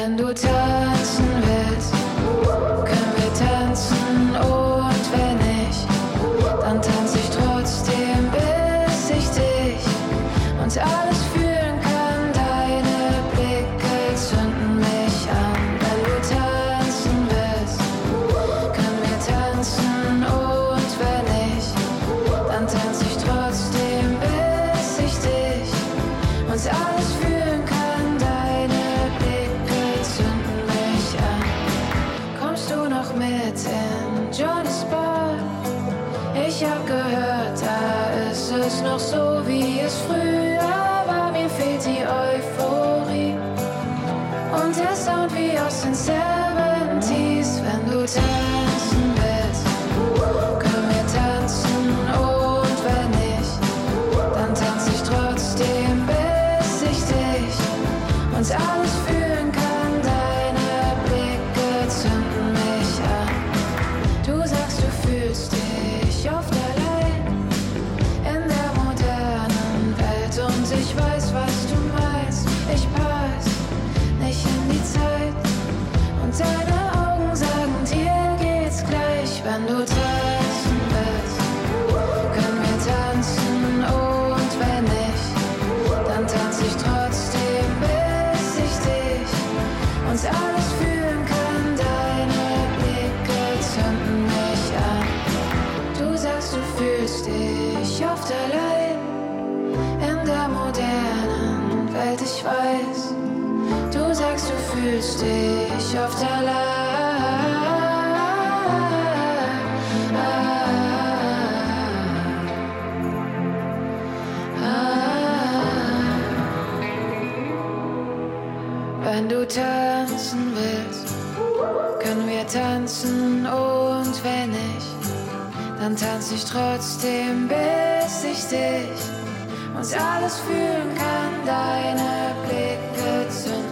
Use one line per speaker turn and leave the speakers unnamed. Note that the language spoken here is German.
Wenn du tanzen willst, können wir tanzen und wenn nicht, dann tanze ich trotzdem, bis ich dich und alles fühlen kann. Deine Blicke zünden mich an. Wenn du tanzen willst, können wir tanzen und wenn nicht, dann tanze ich trotzdem, bis ich dich und alles fühlen kann. Mit in Johnny's Bar. Ich hab gehört, da ist es noch so, wie es früher war. Mir fehlt die Euphorie und der Sound wie aus den 70s. Wenn du tanzen willst, können wir tanzen und wenn nicht, dann tanze ich trotzdem, bis ich dich und alles fühlen kann. Deine Blicke zünden mich an. Du sagst, du fühlst dich oft allein in der modernen Welt und ich weiß, was du meinst. Ich pass nicht in die Zeit und deine Augen sagen, dir geht's gleich. Wenn du tanzen willst, können wir tanzen und wenn nicht, dann tanze ich trotzdem, bis ich dich und alles fühlen kann. Deine Blicke zünden mich an. Du sagst, du fühlst dich oft allein in der modernen Welt, ich weiß. Du sagst, du fühlst dich oft allein. Wenn du tanzen willst, können wir tanzen und wenn nicht, dann tanze ich trotzdem, bis ich dich und alles fühlen kann. Deine Blicke zünden